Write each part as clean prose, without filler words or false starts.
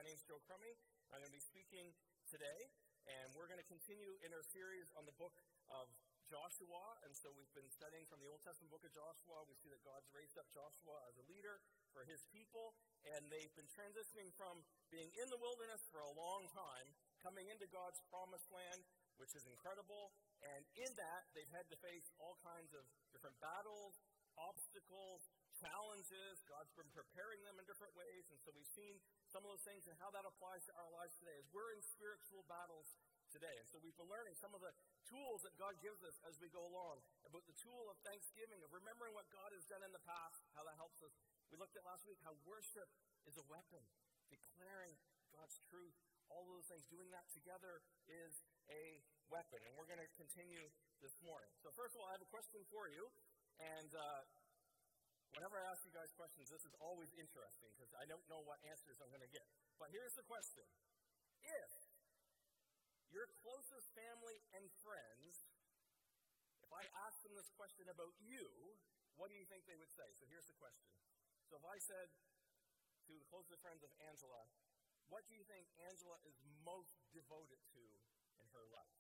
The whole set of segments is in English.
name's Joe Crummy. I'm going to be speaking today, and we're going to continue in our series on the book of Joshua. And so we've been studying from the Old Testament book of Joshua. We see that God's raised up Joshua as a leader for his people, and they've been transitioning from being in the wilderness for a long time, coming into God's promised land, which is incredible. And in that, they've had to face all kinds of different battles, obstacles, challenges. God's been preparing them in different ways. And so we've seen some of those things and how that applies to our lives today as we're in spiritual battles today. And so we've been learning some of the tools that God gives us as we go along, about the tool of thanksgiving, of remembering what God has done in the past, how that helps us. We looked at last week how worship is a weapon, declaring God's truth, all those things. Doing that together is a weapon. And we're going to continue this morning. So first of all, I have a question for you. And whenever I ask you guys questions, this is always interesting because I don't know what answers I'm going to get. But here's the question. If your closest family and friends, if I asked them this question about you, what do you think they would say? So here's the question. So if I said to the closest friends of Angela, what do you think Angela is most devoted to in her life?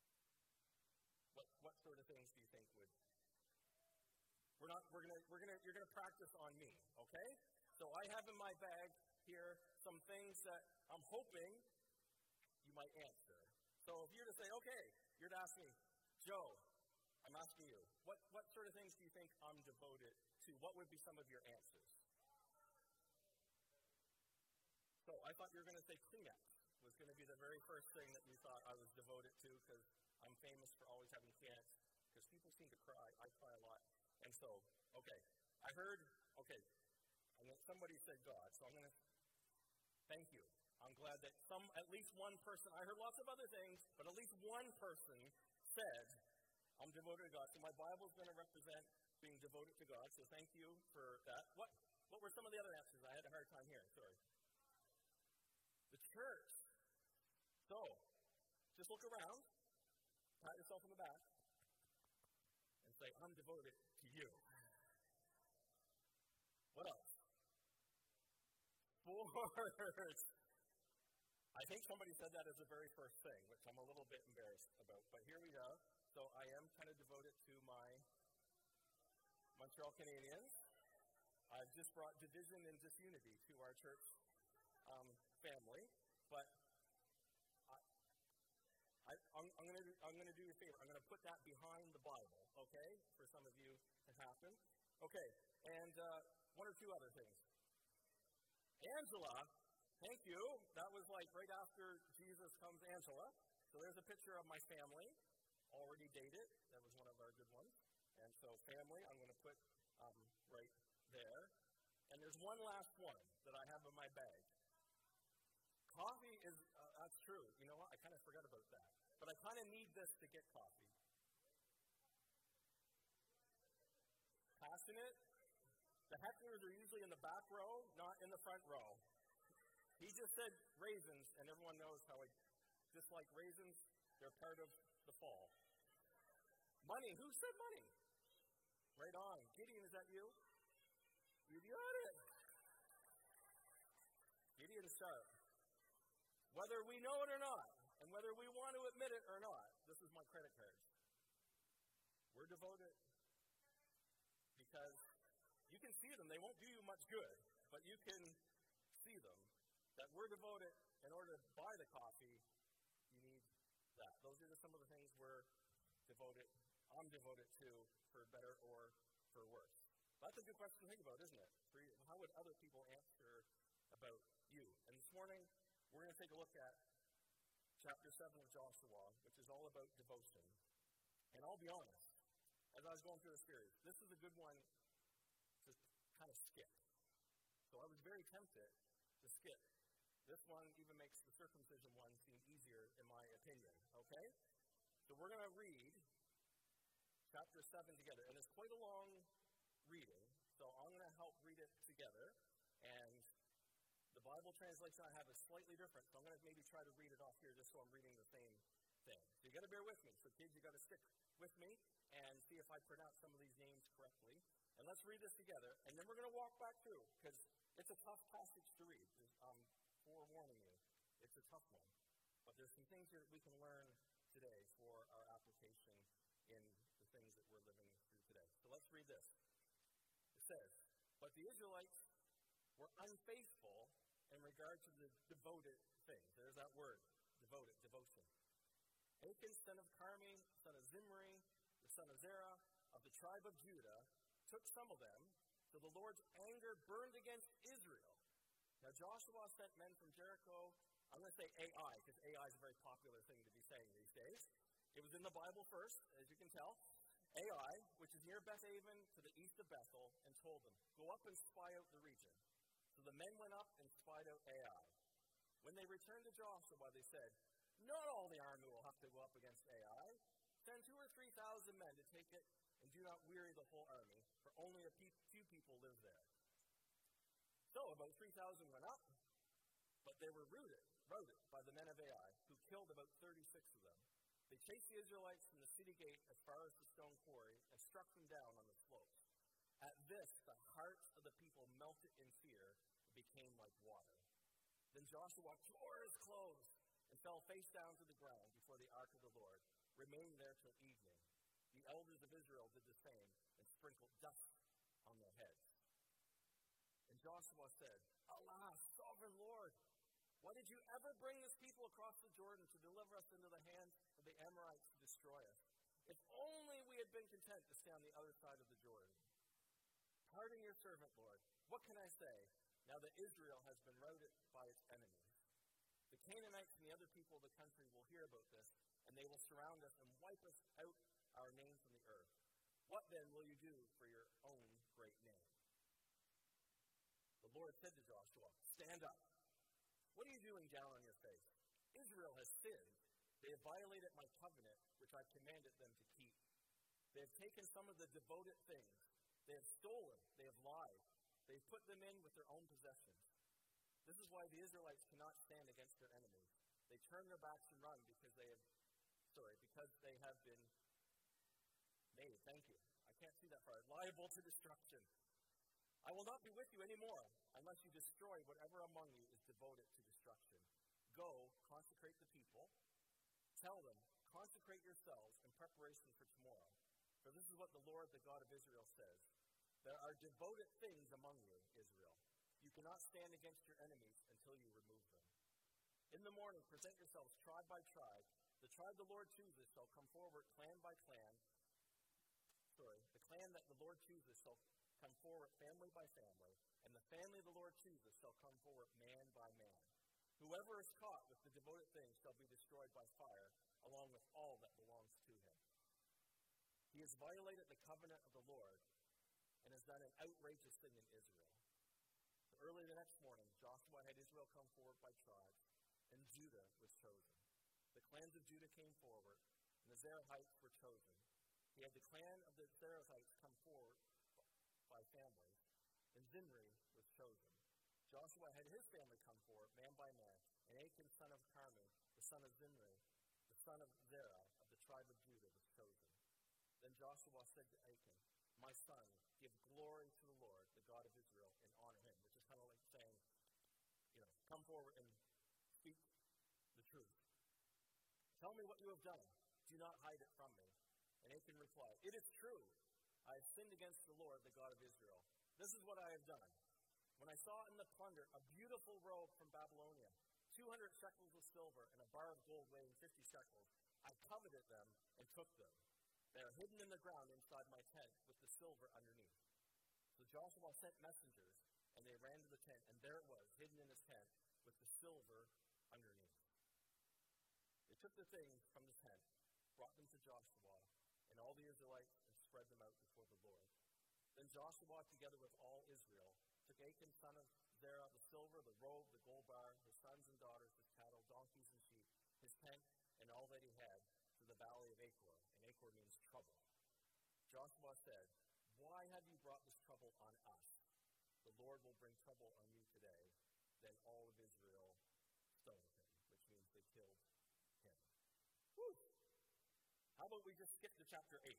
What sort of things do you think would? You're gonna practice on me, okay? So I have in my bag here some things that I'm hoping you might answer. So if you're to say, okay, you're to ask me, Joe, I'm asking you, what sort of things do you think I'm devoted to? What would be some of your answers? So I thought you were going to say Kleenex was going to be the very first thing that you thought I was devoted to, because I'm famous for always having Kleenex, because people seem to cry. I cry a lot. And so, okay, I heard, somebody said God, so I'm going to thank you. I'm glad that at least one person, I heard lots of other things, but at least one person said, I'm devoted to God. So my Bible is going to represent being devoted to God, so thank you for that. What were some of the other answers? I had a hard time hearing, sorry. The church. So, just look around, pat yourself on the back, and say, I'm devoted to you. What else? Sports. I think somebody said that as the very first thing, which I'm a little bit embarrassed about. But here we go. So I am kind of devoted to my Montreal Canadiens. I've just brought division and disunity to our church family. But I'm going to do you a favor. I'm going to put that behind the Bible, okay, for some of you to happen. Okay, and one or two other things. Angela, thank you. That was like right after Jesus comes Angela. So there's a picture of my family, already dated. That was one of our good ones. And so family, I'm going to put right there. And there's one last one that I have in my bag. Coffee is, that's true. You know what? I kind of forgot about that. But I kind of need this to get coffee. Passionate. The hecklers are usually in the back row, not in the front row. He just said raisins, and everyone knows how I dislike raisins. They're part of the fall. Money. Who said money? Right on. Gideon, is that you? You got it. Gideon sharp. Whether we know it or not, and whether we want to admit it or not, this is my credit card. We're devoted because you can see them. They won't do you much good, but you can see them. That we're devoted. In order to buy the coffee, you need that. Those are just some of the things I'm devoted to, for better or for worse. That's a good question to think about, isn't it? How would other people answer about you? And this morning, we're going to take a look at chapter 7 of Joshua, which is all about devotion. And I'll be honest, as I was going through the series, this is a good one to kind of skip. So I was very tempted to skip. This one even makes the circumcision one seem easier, in my opinion. Okay? So we're going to read chapter 7 together. And it's quite a long reading, so I'm going to help read it together. And the Bible translation I have is slightly different, so I'm going to maybe try to read it off here just so I'm reading the same thing. So you got to bear with me. So kids, you got to stick with me and see if I pronounce some of these names correctly. And let's read this together, and then we're going to walk back through, because it's a tough passage to read. There's 4 forewarning you. It's a tough one. But there's some things here that we can learn today for our application in the things that we're living through today. So let's read this. It says, "But the Israelites were unfaithful in regard to the devoted things." There's that word, devoted, devotion. "Achan, son of Carmi, son of Zimri, the son of Zerah, of the tribe of Judah, took some of them, so the Lord's anger burned against Israel. Now Joshua sent men from Jericho." I'm going to say Ai, because Ai is a very popular thing to be saying these days. It was in the Bible first, as you can tell. Ai, which is near Bethaven to the east of Bethel, and told them, "Go up and spy out the region." So the men went up and spied out Ai. When they returned to Joshua, they said, "Not all the army will have to go up against Ai. Send 2,000 or 3,000 men to take it, and do not weary the whole army, for only a few people live there." So about 3,000 went up, but they were routed by the men of Ai, who killed about 36 of them. They chased the Israelites from the city gate as far as the stone quarry and struck them down on the slopes. At this, the hearts of the people melted in fear and became like water. Then Joshua tore his clothes and fell face down to the ground before the ark of the Lord, remaining there till evening. The elders of Israel did the same and sprinkled dust on their heads. And Joshua said, "Alas, sovereign Lord, why did you ever bring this people across the Jordan to deliver us into the hands of the Amorites to destroy us? If only we had been content to stay on the other side of the Jordan. Pardon your servant, Lord. What can I say, now that Israel has been routed by its enemies? The Canaanites and the other people of the country will hear about this, and they will surround us and wipe us out our name from the earth. What then will you do for your own great name?" The Lord said to Joshua, "Stand up. What are you doing down on your face? Israel has sinned. They have violated my covenant, which I commanded them to keep. They have taken some of the devoted things. They have stolen. They have lied. They have put them in with their own possessions. This is why the Israelites cannot stand against their enemies. They turn their backs and run because they have been made," thank you, I can't see that far, "liable to destruction. I will not be with you anymore unless you destroy whatever among you is devoted to destruction. Go, consecrate the people. Tell them, consecrate yourselves in preparation for tomorrow. For this is what the Lord, the God of Israel, says. There are devoted things among you, Israel. You cannot stand against your enemies until you remove them. In the morning, present yourselves tribe by tribe. The tribe the Lord chooses shall come forward clan by clan. The clan that the Lord chooses shall come forward family by family, and the family the Lord chooses shall come forward man by man. Whoever is caught with the devoted things shall be destroyed by fire, along with all that belongs to him. He has violated the covenant of the Lord and has done an outrageous thing in Israel." So early the next morning, Joshua had Israel come forward by tribes, and Judah was chosen. The clans of Judah came forward, and the Zerahites were chosen. He had the clan of the Zerahites come forward by families, and Zimri was chosen. Joshua had his family come forward, man by man, and Achan, son of Carmi, the son of Zimri, the son of Zerah, of the tribe of Judah, was chosen. Then Joshua said to Achan, "My son, give glory to the Lord, the God of Israel, and honor him," which is kind of like saying, come forward and speak the truth. "Tell me what you have done. Do not hide it from me." And Achan replied, "It is true. I have sinned against the Lord, the God of Israel. This is what I have done. When I saw in the plunder a beautiful robe from Babylonia, 200 shekels of silver, and a bar of gold weighing 50 shekels, I coveted them and took them. They are hidden in the ground inside my tent with the silver underneath." So Joshua sent messengers, and they ran to the tent, and there it was, hidden in his tent with the silver underneath. They took the things from the tent, brought them to Joshua and all the Israelites, and spread them out before the Lord. Then Joshua, together with all Israel, took Achan, son of Zerah, the silver, the robe, the gold bar, his sons and daughters, his cattle, donkeys and sheep, his tent, and all that he had, to the valley of Achor, and Achor means trouble. Joshua said, "Why have you brought this trouble on us? The Lord will bring trouble on you today." Then all of Israel stoned him, which means they killed him. Whew. How about we just skip to chapter 8?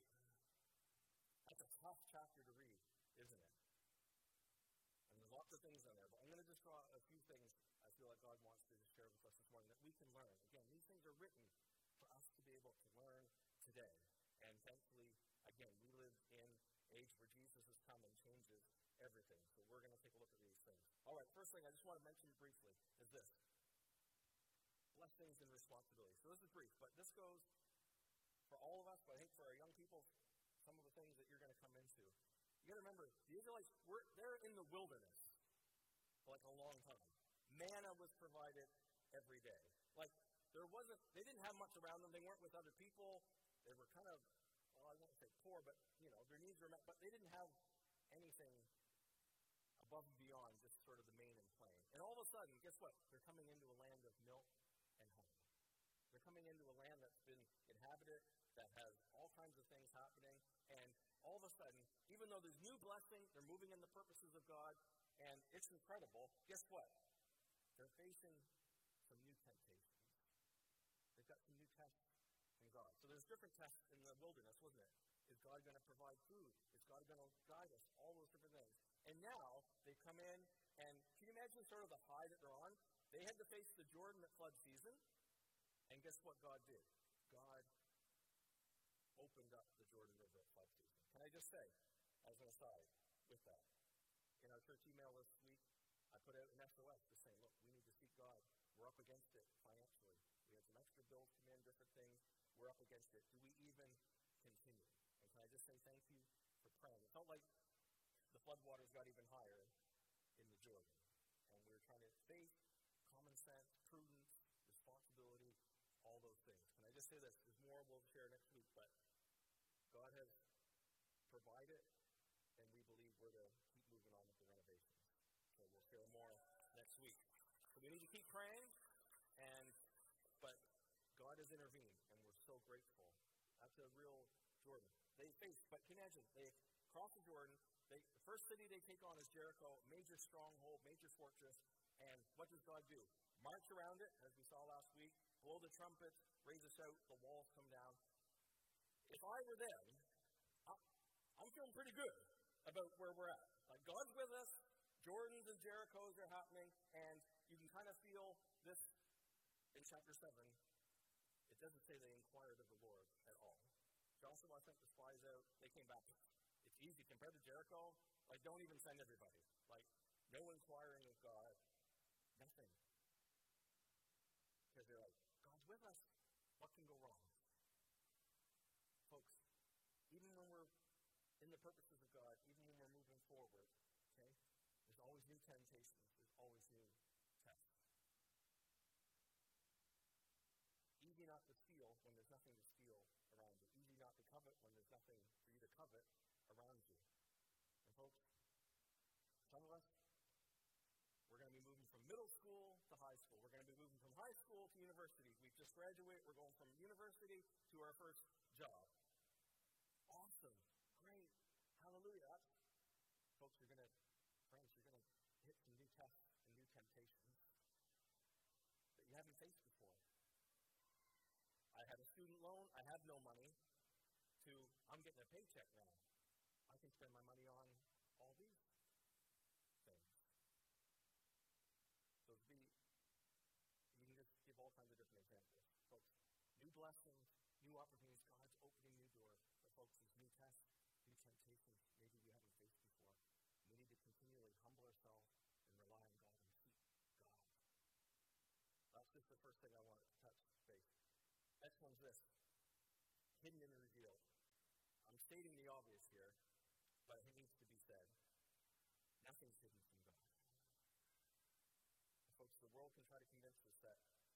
That's a tough chapter to read, isn't it? And there's lots of things in there, but I'm going to just draw a few things as feel like God wants to just share with us this morning that we can learn. Again, these things are written for us to be able to learn today. And thankfully, again, we live in an age where Jesus has come and changes everything. So we're going to take a look at these things. All right, first thing I just want to mention briefly is this. Blessings and responsibilities. So this is brief, but this goes for all of us, but I think for our young people, some of the things that you're going to come into. You got to remember, the Israelites, they're in the wilderness for like a long time. Manna was provided every day. Like, they didn't have much around them. They weren't with other people. They were kind of, well, I won't say poor, but, their needs were met. But they didn't have anything above and beyond just sort of the main and plain. And all of a sudden, guess what? They're coming into a land of milk and honey. They're coming into a land that's been inhabited, that has all kinds of things happening. And all of a sudden, even though there's new blessing, they're moving in the purposes of God, and it's incredible. Guess what? They're facing some new temptations. They've got some new tests from God. So there's different tests in the wilderness, wasn't it? Is God going to provide food? Is God going to guide us? All those different things. And now they come in, and can you imagine sort of the high that they're on? They had to face the Jordan at flood season, and guess what God did? God opened up the Jordan River at flood season. Can I just say, as an aside, with that, in our church email this week, I put out an SOS just saying, look, we need to seek God. We're up against it financially. We had some extra bills come in, different things. We're up against it. Do we even continue? And can I just say thank you for praying? It felt like the floodwaters got even higher in the Jordan. And we were trying to faith, common sense, prudence, responsibility, all those things. Can I just say this? There's more we'll share next week, but God has provided, and we believe we're to keep moving on with the renovations. So we'll share more next week. So we need to keep praying, but God has intervened, and we're so grateful. That's a real Jordan. They faced, but can you imagine? They cross the Jordan. The first city they take on is Jericho, major stronghold, major fortress. And what does God do? March around it, as we saw last week, blow the trumpets, raise a shout, the walls come down. If I were them, I'm feeling pretty good about where we're at. Like, God's with us, Jordans and Jerichos are happening, and you can kind of feel this in chapter 7. It doesn't say they inquired of the Lord at all. Joshua sent the spies out, they came back. It's easy compared to Jericho. Like, don't even send everybody. Like, no inquiring of God, nothing. Because they're like, God's with us. What can go wrong? Folks, even when we're in the purposes of God, even when we're moving forward, okay, there's always new temptations. There's always new tests. Easy not to steal when there's nothing to steal around you. Easy not to covet when there's nothing for you to covet around you. And folks, some of us, we're going to be moving from middle school to high school. We're going to be moving from high school to university. We've just graduated. We're going from university to our first job. Awesome. Great. Hallelujah. Folks, you're going to hit some new tests and new temptations that you haven't faced before. I had a student loan. I have no money. I'm getting a paycheck now. I can spend my money on all these things. So you can just give all kinds of different examples. Folks, new blessings, new opportunities, God's opening new doors. But folks, there's new tests, new temptations maybe we haven't faced before. We need to continually humble ourselves and rely on God and seek God. That's just the first thing I want to touch base. Next one's this. Hidden and revealed. I'm stating the obvious here, but it needs to be said. Nothing's hidden from God. Folks, the world can try to convince us that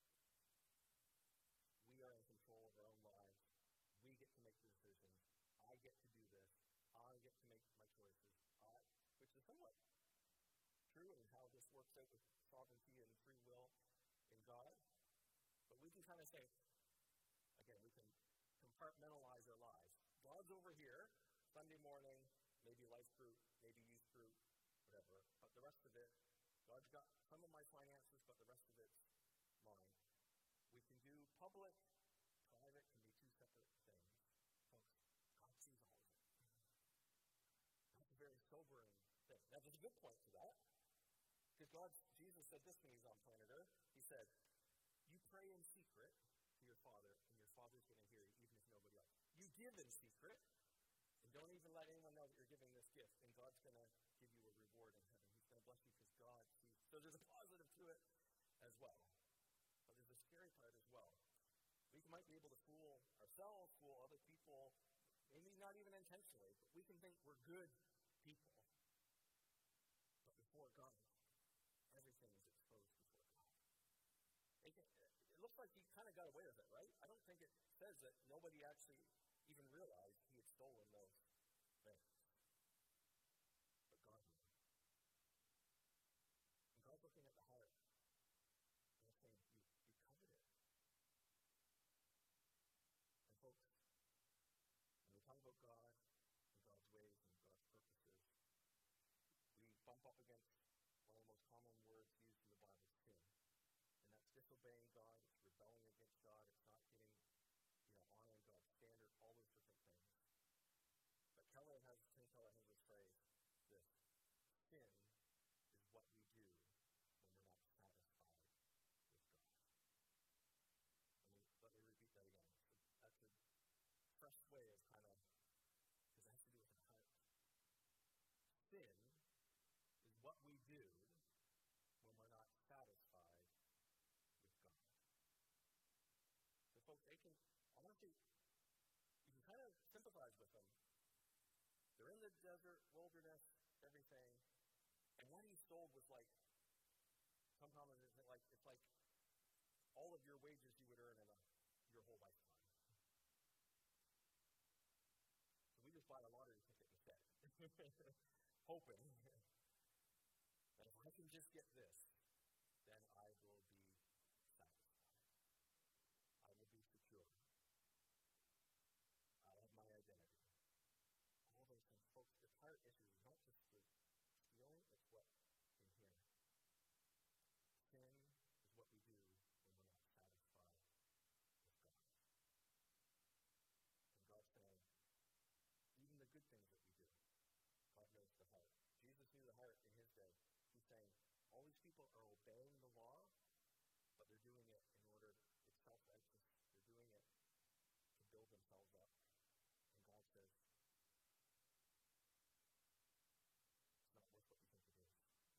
we are in control of our own lives. We get to make the decisions. I get to do this. I get to make my choices. Which is somewhat true in how this works out with sovereignty and free will in God. But we can kind of say, again, we can compartmentalize our lives. God's over here, Sunday morning, maybe life group, maybe youth group, whatever. But the rest of it, God's got some of my finances, but the rest of it's mine. We can do public, private can be two separate things. Folks, God sees all of it. That's a very sobering thing. Now, there's a good point to that. Because Jesus said this when he was on planet Earth. He said, you pray in secret to your Father, and your Father's going to hear you, even if nobody else. You give in secret, and don't even let anyone know that you're giving this gift, and God's going to give you a reward in heaven. He's going to bless you because God sees. So there's a positive to it as well. But there's a scary part as well. We might be able to fool ourselves, fool other people, maybe not even intentionally, but we can think we're good people. But before God, everything is exposed before God. It looks like he kind of got away with it, right? I don't think it says that nobody actually even realized he had stolen those things. But God knew. And God's looking at the heart. And he's saying, you covered it. And folks, when we talk about God and God's ways and God's purposes, we bump up against one of the most common words used in the Bible, sin. And that's disobeying God, it's rebelling against God, it's not getting, honoring God's standard, all those different things. But Tim Keller has this phrase, this: sin is what we do when we're not satisfied with God. Let me repeat that again. That's a fresh way of kind of, because it has to do with the heart. Sin is what we do when we're not satisfied with God. So folks, you can kind of sympathize with them. They're in the desert, wilderness, everything, and what he stole was like, sometimes it's like all of your wages you would earn in your whole lifetime. So we just buy a lottery ticket instead, hoping that if I can just get this, then I will be satisfied. I will be secure. I'll have my identity. All those things. Folks, the heart issue is not just the feeling, it's what in here. Sin is what we do when we're not satisfied with God. And God's saying, even the good things that we do, God knows the heart. Jesus knew the heart in his day. He's saying, all these people are obeying the law, but they're doing it in order, it's self-righteous. They're doing it to build themselves up. And God says, it's not worth what you think it is.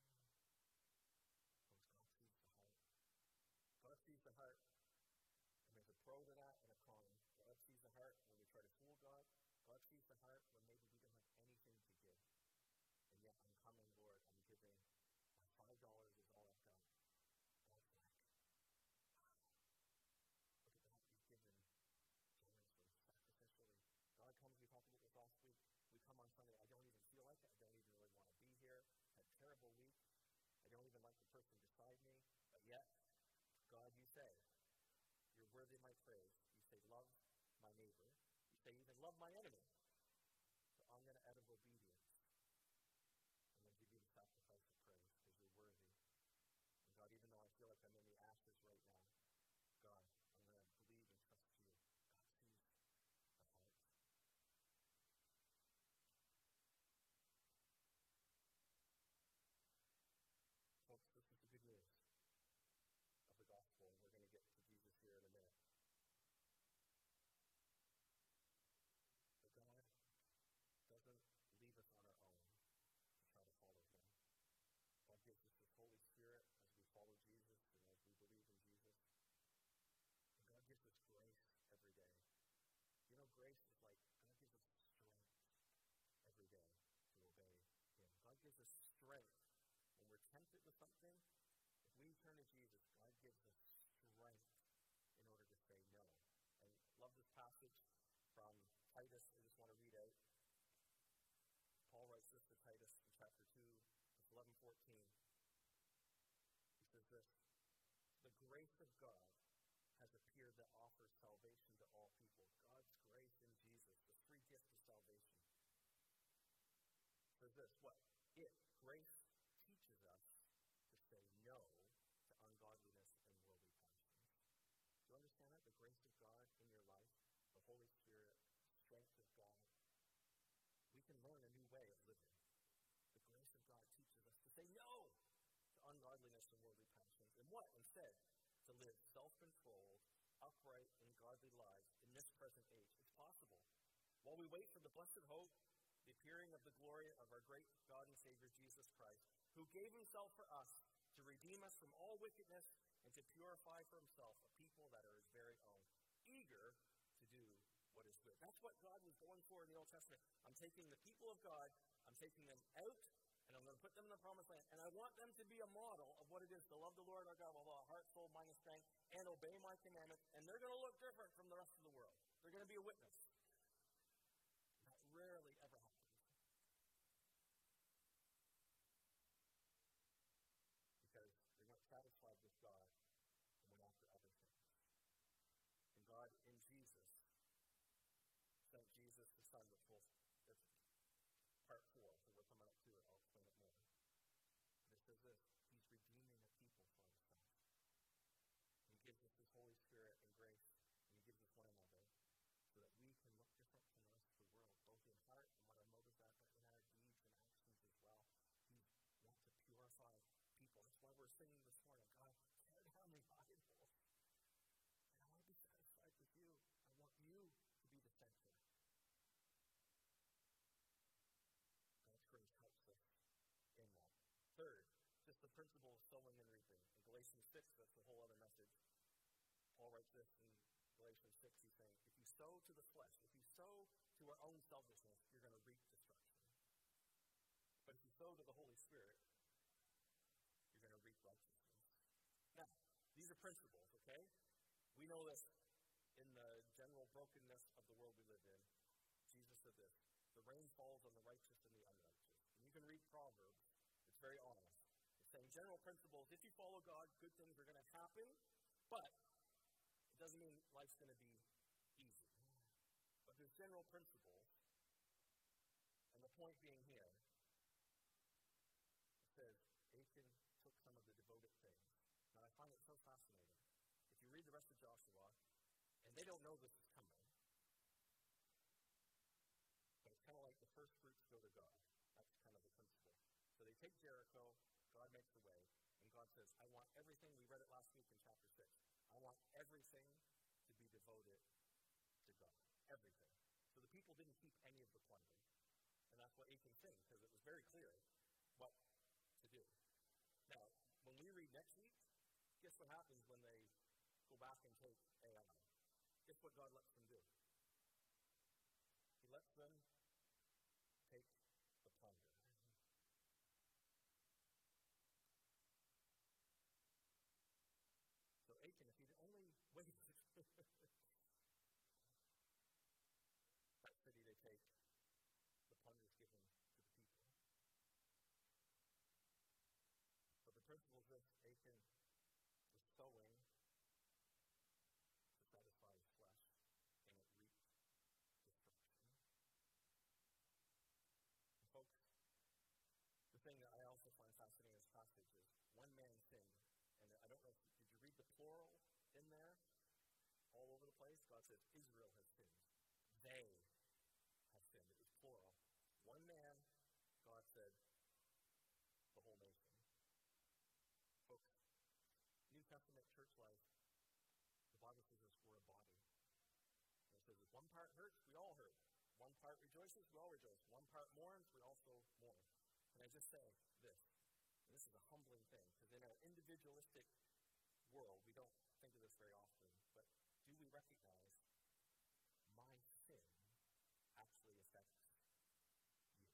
Because God sees the heart. God sees the heart, and there's a pro to that and a con. God sees the heart when we try to fool God. God sees the heart when maybe we don't have anything to give. And yet, I'm coming, Lord, I'm giving. My $5 is all I've got. God's like, wow. Look at that. You've given generously, sacrificially. God comes, we talked about this last week. We come on Sunday, I don't even feel like it. I don't even really want to be here. Had a terrible week. I don't even like the person beside me. But yet, God, you say, you're worthy of my praise. You say, love my neighbor. You say, even love my enemy. So I'm going to, out of obedience, I'm going to give you the sacrifice of praise because you're worthy. And God, even though I feel like I'm in the ashes right now, God, I'm going to believe and trust you. God sees the heart. Folks, this is the good news of the gospel, and we're going to get to Jesus here in a minute. But God doesn't leave us on our own to try to follow him. God gives us his Holy Spirit as we follow Jesus and as we believe in Jesus. And God gives us grace every day. You know, grace is like, God gives us strength every day to obey him. God gives us strength when we're tempted with something. If we turn to Jesus, God gives us strength in order to say no. And I love this passage from Titus. I just want to read out. Paul writes this to Titus in chapter 2, verse 11-14. He says this: the grace of God has appeared that offers salvation to all people. God's grace in Jesus, the free gift of salvation. Says this: what? Grace teaches us to say no to ungodliness and worldly passions. Do you understand that? The grace of God in your life, the Holy Spirit, strength of God. We can learn a new way of living. The grace of God teaches us to say no to And what, instead? To live self-controlled, upright, and godly lives in this present age. It's possible. While we wait for the blessed hope, the appearing of the glory of our great God and Savior, Jesus Christ, who gave himself for us to redeem us from all wickedness and to purify for himself a people that are his very own, eager to do what is good. That's what God was going for in the Old Testament. I'm taking the people of God, I'm taking them out, and I'm going to put them in the promised land, and I want them to be a model of what it is to love the Lord our God with all our heart, soul, mind, and strength, and obey my commandments, and they're going to look different from the rest of the world. They're going to be a witness. That rarely ever happens. Because they weren't satisfied with God and went after other things. And God, in Jesus, sent Jesus the Son, which will, it's part 4, so we're coming up to it, I'll explain it more. And it says this, he's redeeming a people for himself. And he gives us his Holy Spirit and grace, and he gives us one another, so that we can look different from the rest of the world, both in heart and what our motives are, but in our deeds and actions as well. He wants to purify people. That's why we're singing this morning, God, tear down the idols. And I want to be satisfied with you. I want you to be the center. God's grace helps us in that. Third, just the principle of sowing and reaping. In Galatians 6, that's a whole other message. Paul writes this in Galatians 6, he's saying, if you sow to the flesh, if you sow to our own selfishness, you're going to reap destruction. But if you sow to the Holy Spirit, you're going to reap righteousness. Now, these are principles, okay? We know this in the general brokenness of the world we live in. Jesus said this, the rain falls on the righteous and the unrighteous. And you can read Proverbs, it's very honest. It's saying general principles, if you follow God, good things are going to happen, but it doesn't mean life's going to be easy. But there's general principles, and the point being here, it says, Achan took some of the devoted things. Now I find it so fascinating. If you read the rest of Joshua, and they don't know this is coming, but it's kind of like the first fruits go to God. That's kind of the principle. So they take Jericho, God makes the way, and God says, I want everything, we read it last week in chapter 6, I want everything to be devoted to God. Everything. So the people didn't keep any of the plunder. And that's what Achan sings, because it was very clear what to do. Now, when we read next week, guess what happens when they go back and take Ai? Guess what God lets them do? He lets them take the plunder. So Achan, if he'd only waited, that city they take, the plunder's given to the people. But the principle is this, Achan was sowing to satisfy his flesh, and it reaped destruction. And folks, the thing that I also find fascinating in this passage is one man sinned, and I don't know, did you read the plural in there? All over the place, God says, Israel has sinned. They have sinned. It was plural. One man, God said, the whole nation. Folks, New Testament church life, the Bible says this, we're a body. And it says if one part hurts, we all hurt. One part rejoices, we all rejoice. One part mourns, we also mourn. And I just say this, and this is a humbling thing, because in our individualistic world, we don't think of this very often, but do we recognize my sin actually affects you?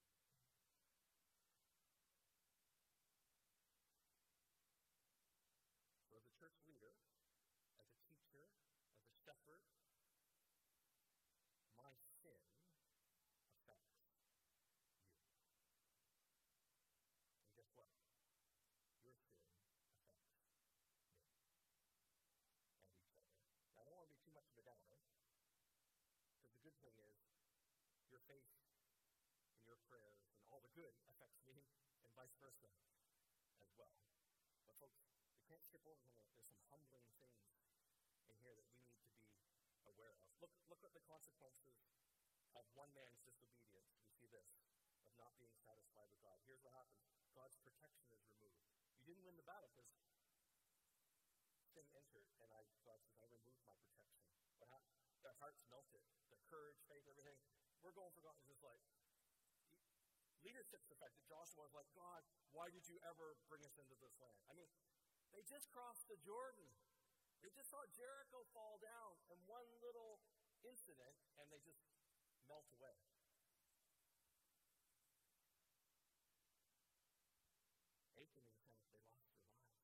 So as a church leader, as a teacher, as a shepherd, my sin affects you. And guess what? Your sin affects me and each other. Now, I don't want to be too much of a downer, because the good thing is your faith and your prayers and all the good affects me and vice versa as well. But folks, we can't skip over them. There's some humbling things in here that we need to be aware of. Look at the consequences of one man's disobedience. We see this, of not being satisfied with God. Here's what happens. God's protection is removed. You didn't win the battle because sin entered, and God says, I removed my protection. What happened? Their hearts melted. Their courage, faith, everything. We're going for God. It's just like, leadership's affected. Joshua was like, God, why did you ever bring us into this land? I mean, they just crossed the Jordan. They just saw Jericho fall down in one little incident, and they just melt away. Achan and Hannah, they lost their lives.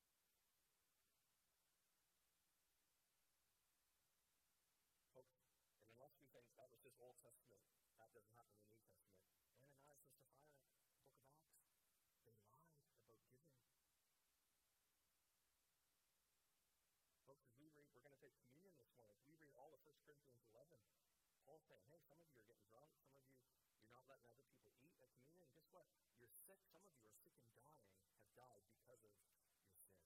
Folks, and unless we think that was just Old Testament, that doesn't happen in the New Testament. Ananias and Sapphira, book of Acts, they lied about giving. Folks, as we read, we're going to take communion this morning. As we read all of 1 Corinthians 11, Paul's saying, hey, some of you are getting drunk, some of you, you're not letting other people eat at communion, and guess what? You're sick, some of you are sick and dying, have died because of your sin.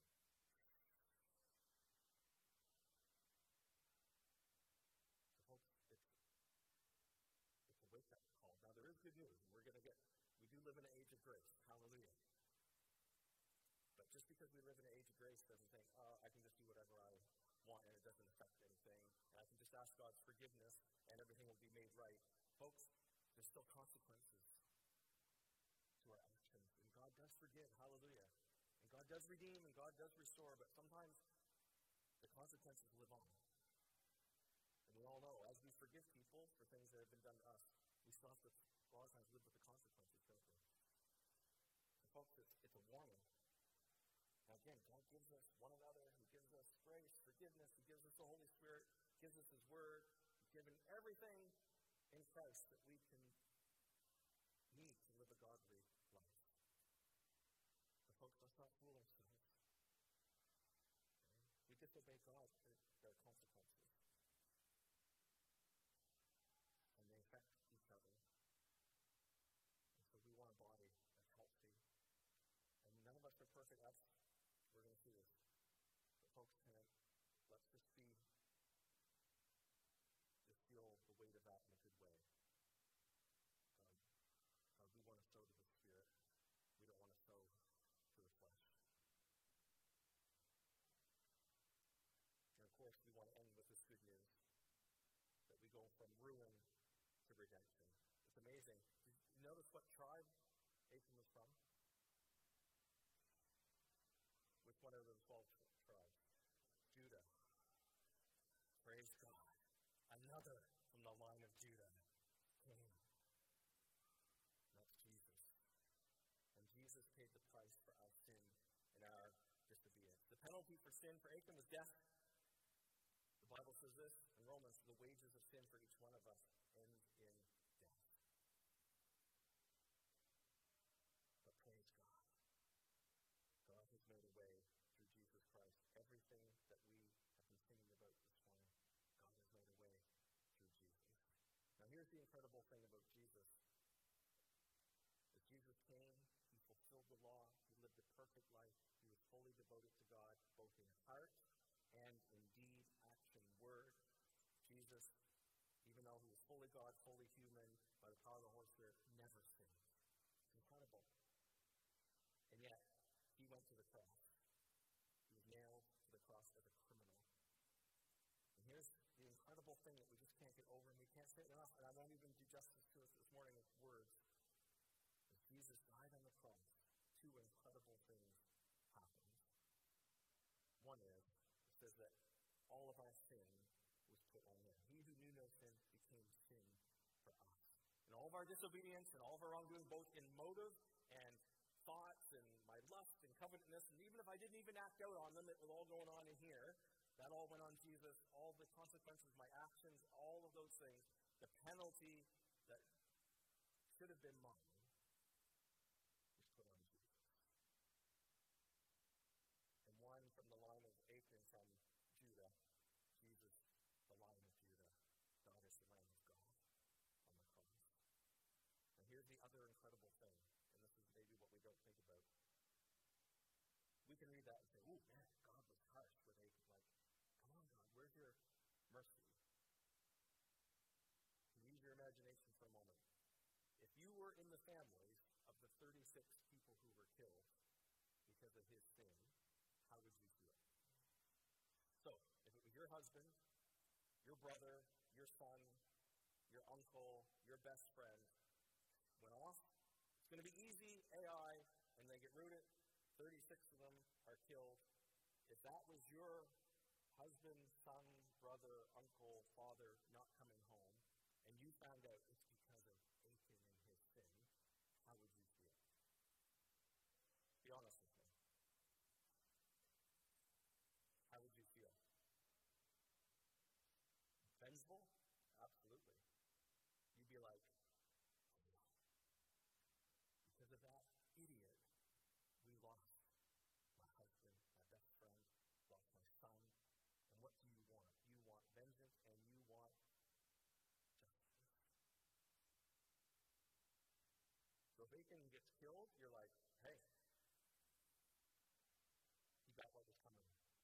So folks, it's a wake-up call. Now there is good news. We do live in an age of grace. Hallelujah. But just because we live in an age of grace doesn't think, I can just do whatever I want and it doesn't affect anything. And I can just ask God's forgiveness and everything will be made right. Folks, there's still consequences to our actions. And God does forgive. Hallelujah. And God does redeem and God does restore. But sometimes the consequences live on. And we all know, as we forgive people for things that have been done to us, we still have to, a lot of times, live with the consequences, don't we? And folks, it's a warning. Now again, God gives us one another, He gives us grace, forgiveness, He gives us the Holy Spirit, gives us His Word, He's given everything in Christ that we can need to live a godly life. But folks, let's not fool ourselves. Okay? We disobey God, there are consequences. And they affect each other. And so we want a body that's healthy. And none of us are perfect. We're going to see this. But folks, let's just feel the weight of that in a good way. We want to sow to the Spirit. We don't want to sow to the flesh. And of course, we want to end with this good news, that we go from ruin to redemption. It's amazing. Did you notice what tribe Achan was from? Which one of the 12 tribes? Judah. Praise God. Another from the line of Judah came. That's Jesus. And Jesus paid the price for our sin and our disobedience. The penalty for sin for Achan was death. The Bible says this in Romans, the wages of sin for each one of us ends in death. But praise God. God has made a way through Jesus Christ. Everything that we have been singing about this morning, God has made a way through Jesus. Now here's the incredible thing about Jesus. As Jesus came, He fulfilled the law. He lived a perfect life. He was fully devoted to God, both in heart and in deed, action, word. Jesus, even though He was fully God, fully human, by the power of the Holy Spirit, never sinned. It's incredible. And yet, He went to the cross. He was nailed to the cross as a criminal. And here's the incredible thing that we just can't get over, and we can't say it enough, and I won't even do justice to us this morning with words. As Jesus died on the cross, two incredible things happened. One is, it says that all of our sin was put on Him. He who knew no sin became sin for us. And all of our disobedience and all of our wrongdoing, both in motive and thoughts and my lust and covetousness, and even if I didn't even act out on them, it was all going on in here. That all went on Jesus. All the consequences, my actions, all of those things, the penalty that should have been mine was put on Jesus. And one from the line of Achan from Judah, Jesus, the Lion of Judah, died as the Lamb of God on the cross. And here's the other incredible thing, and this is maybe what we don't think about. We can read that and say, "Ooh, man, God was harsh with Achan." Like, come on, God, where's your mercy? Use your imagination for a moment. If you were in the families of the 36 people who were killed because of his sin, how would you feel? So, if it was your husband, your brother, your son, your uncle, your best friend went off, it's going to be easy, AI, and they get rooted. 36 of them are killed. If that was your husband, son, brother, uncle, father not coming home, and you found out it's because of Achan and his sin, how would you feel? Be honest with me. How would you feel? Vengeful? Absolutely. You'd be like, because of that idiot, we lost my husband, my best friend, lost my son. And what do you want? You want vengeance and you want justice. So if Achan gets killed, you're like, hey, he got what was coming to him.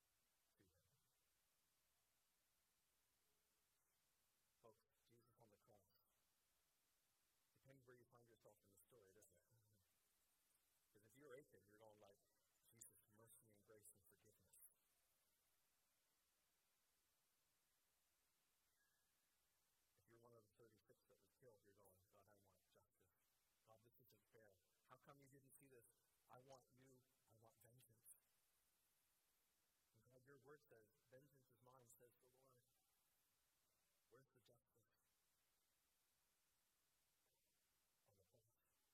Folks, Jesus on the cross. Depends where you find yourself in the story, doesn't it? Because if you're Achan, you're going like, Jesus, mercy and grace and forgiveness. If you're one of the 36 that was killed, you're going, God, I want justice. God, this isn't fair. How come you didn't see this? I want you. I want vengeance. And God, your word says, vengeance is mine, says the Lord. Where's the justice? On the cross.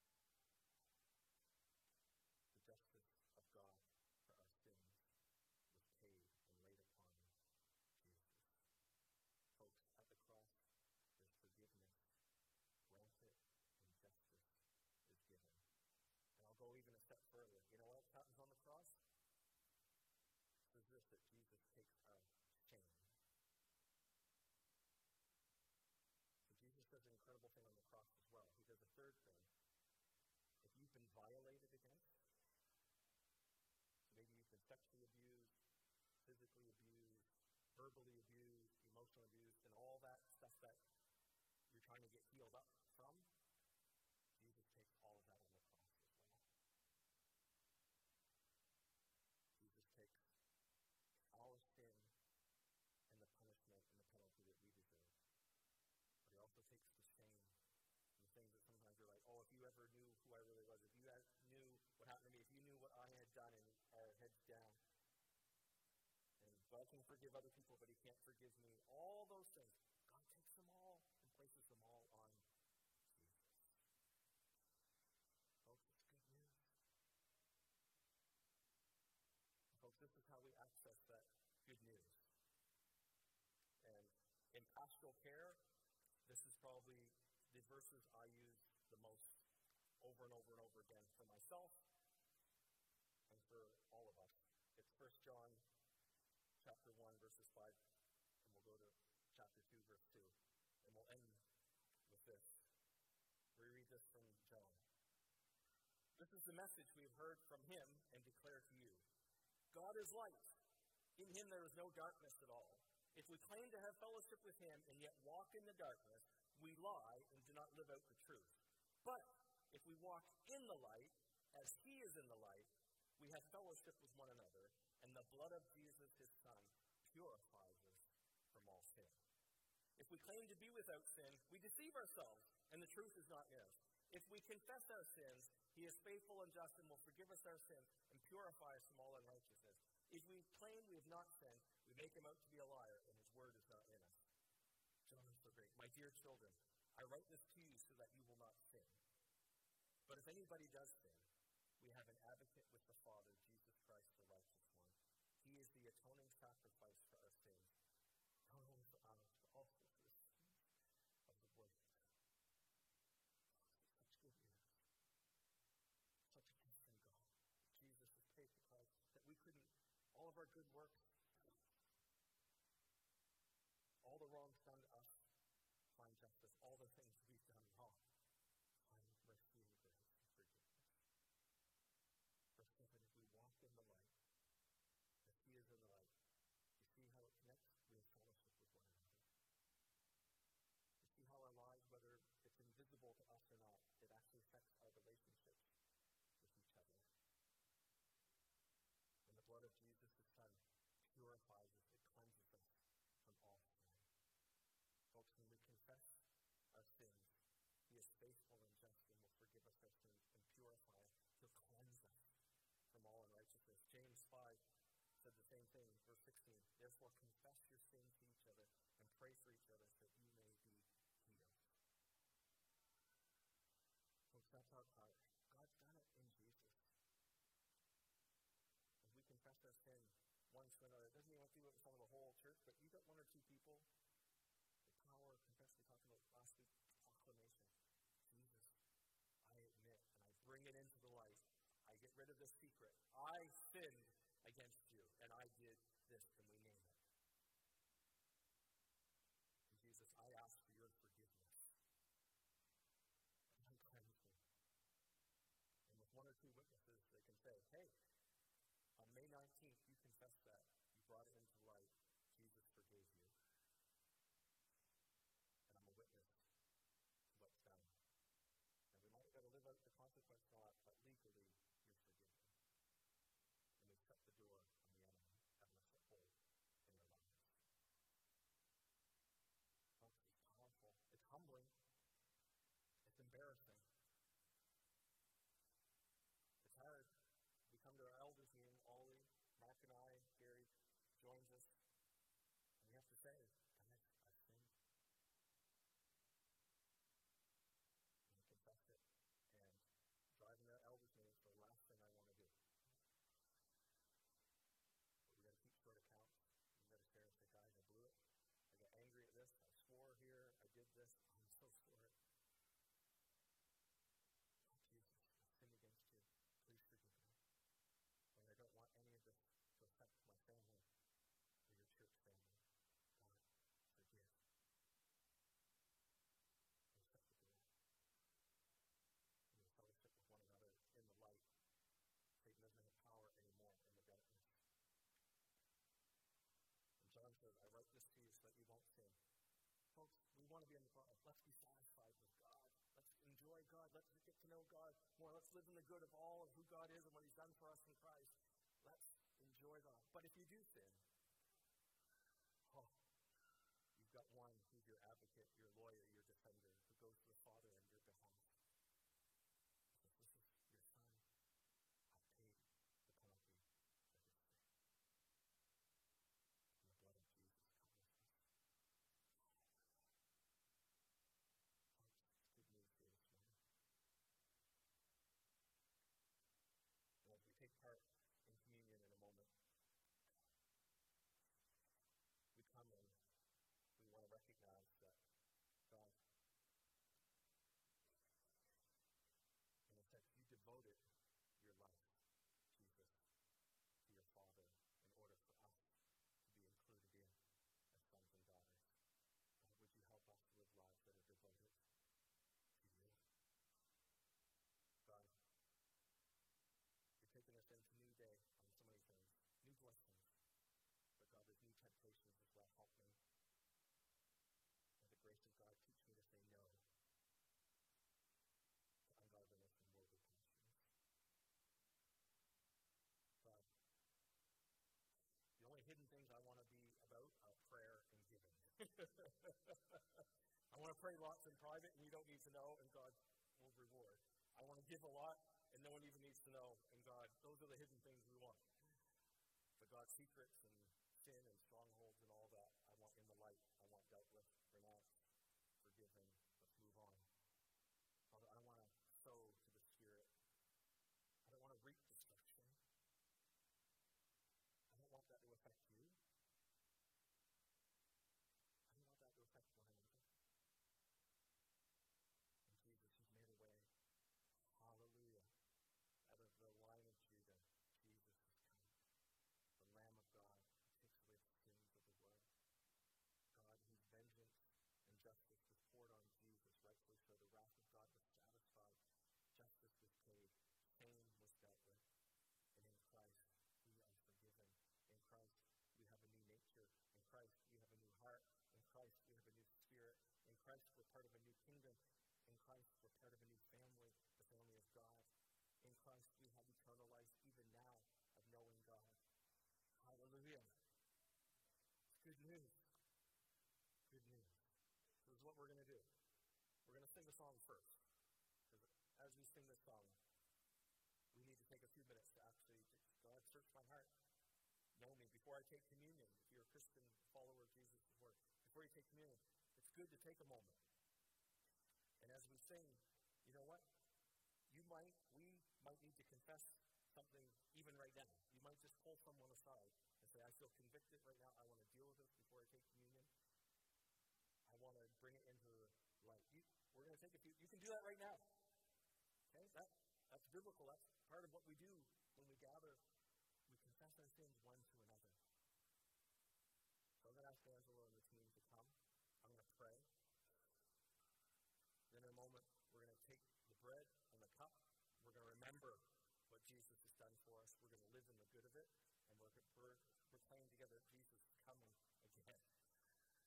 The justice of God for our sins was paid and laid upon Jesus. Folks, at the cross, there's forgiveness granted and justice is given. And I'll go even a step further. You know what else happens on the cross? It says this, that Jesus takes our shame. So Jesus does an incredible thing on the cross as well. He does a third thing. If you've been violated against, maybe you've been sexually abused, physically abused, verbally abused, emotionally abused, and all that stuff that you're trying to get healed up from, Jesus takes all of that on the cross as well. Jesus takes our sin and the punishment and the penalty that we deserve. But he also takes the shame and the things that sometimes you're like, oh, if you ever knew who I really was, if you knew what happened to me, if you knew what I had done, and our heads down. And God can forgive other people, but he can't forgive me. All those things, God takes them all and places them all on Jesus. Folks, it's good news. Folks, this is how we access that good news. And in pastoral care, this is probably the verses I use the most over and over and over again for myself and for all of us. It's 1 John chapter 1, verses 5, and we'll go to chapter 2, verse 2. And we'll end with this. We read this from John. This is the message we've heard from him and declare to you. God is light. In him there is no darkness at all. If we claim to have fellowship with him and yet walk in the darkness, we lie and do not live out the truth. But if we walk in the light, as he is in the light, we have fellowship with one another, and the blood of Jesus, his Son, purifies us from all sin. If we claim to be without sin, we deceive ourselves, and the truth is not in us. If we confess our sins, he is faithful and just and will forgive us our sins and purify us from all unrighteousness. If we claim we have not sinned, we make him out to be a liar, and his word is not in us. John is so great. My dear children, I write this to you so that you will not sin. But if anybody does sin, we have an advocate with the Father, Jesus Christ, the righteous one. He is the atoning sacrifice for our sins, not only for ours, but also for the sins of the world. Such good news. Such a gift from God. Jesus has paid the price that we couldn't, all of our good works, all the wrongs done to us, find justice. All the things we've done wrong, find mercy and grace and forgiveness. Verse 7, if we walk in the light, as he is in the light, you see how it connects? We have fellowship with one another. You see how our lives, whether it's invisible to us or not, it actually affects our relationships with each other. And the blood of Jesus, his Son, sins, He is faithful and just and will forgive us our sins and purify us. He'll cleanse us from all unrighteousness. James 5 said the same thing, verse 16. Therefore, confess your sins to each other and pray for each other so that you may be healed. Folks, that's our part. God's done it in Jesus. As we confess our sin one to another, it doesn't mean we have to do it in front of the whole church, but you got one or two people. The power of confession we talked about last week, proclamation. Jesus, I admit, and I bring it into the light. I get rid of the secret. I sinned against you, and I did this, and we name it. And Jesus, I ask for your forgiveness. And cleanse me. And with one or two witnesses, they can say, hey, on May 19th, you confessed that. You brought it into light. Jesus forgave you. And I'm a witness to what's done. And we might got to live out the consequence of that, but legally, you're forgiven. And we shut the door on the enemy, having a foothold in their lives. Folks, it's powerful. It's humbling. It's embarrassing. It's hard. We come to our elders meeting, Ollie, Mark and I, Gary joins us, and we have to say, guys, I've sinned. And we confess it. And driving our elders meeting is the last thing I want to do. But we got to keep short accounts. We got to share and say, guys, I blew it. I got angry at this. I swore here. I did this. I'm so sorry. Oh, Jesus, I sinned against you. Please forgive me. And I don't want any of this to affect my family or your church family. God, forgive. And shut the door. And we fellowship with one another in the light. Satan doesn't have power anymore in the darkness. And John says, I write this to you so that you won't sin. Folks, we want to be in the front. Let's be satisfied with God. Let's enjoy God. Let's get to know God more. Let's live in the good of all of who God is and what He's done for us in Christ. Let's enjoy God. But if you do sin, you've got one who's your advocate, your lawyer, your defender, who goes to the Father on your behalf. He says, this is your son. I've paid the penalty for his sin. And the blood of Jesus covers us. Folks, it's good news here this morning. And as we take part in communion in a moment, we come in, we want to recognize that God, in a sense, you devoted your life, Jesus, to your Father in order for us to be included in as sons and daughters. God, would you help us to live lives that are devoted to you? God, you're taking us into a new day on so many things, new blessings. But God, there's new temptations as well. Help me. By the grace of God, teach me to say no to ungodliness and worldly passions. God, the only hidden things I want to be about are prayer and giving. I want to pray lots in private, and you don't need to know, and God will reward. I want to give a lot, and no one even needs to know, and God, those are the hidden things we want. But God's secrets and sin and strongholds and all that, I want in the light. I want dealt with, renounced, forgiven. Let's move on. Father, I don't want to sow to the Spirit. I don't want to reap destruction. I don't want that to affect you. I don't want that to affect one another. And Jesus, you've made a way. Hallelujah. Out of the line of Judah, Jesus has come. The Lamb of God who takes away the sins of the world. God, whose vengeance and justice was poured on Jesus, rightfully so. The wrath of God was satisfied. Justice was paid. Shame was dealt with. And in Christ, we are forgiven. In Christ, we have a new nature. In Christ, we have a new heart. In Christ, we have a new spirit. In Christ, we're part of a new kingdom. In Christ, we're part of a new family, the family of God. In Christ, we have eternal life, even now, of knowing God. Hallelujah. It's good news. Good news. So this is what we're going to do. We're going to sing the song first. Because as we sing this song, we need to take a few minutes to actually, God, search my heart. Know me. Before I take communion, if you're a Christian follower of Jesus, before you take communion, it's good to take a moment. And as we sing, you know what? We might need to confess something even right now. You might just pull someone aside and say, I feel convicted right now. I want to deal with this before I take communion. I want to bring it into light. We're going to take a few. You can do that right now. Okay? That's biblical. That's part of what we do when we gather. We confess our sins one to another. So I'm going to ask Angela and the team to come. I'm going to pray. Then in a moment, we're going to take the bread and the cup. We're going to remember what Jesus has done for us. We're going to live in the good of it. And we're proclaim together Jesus is coming.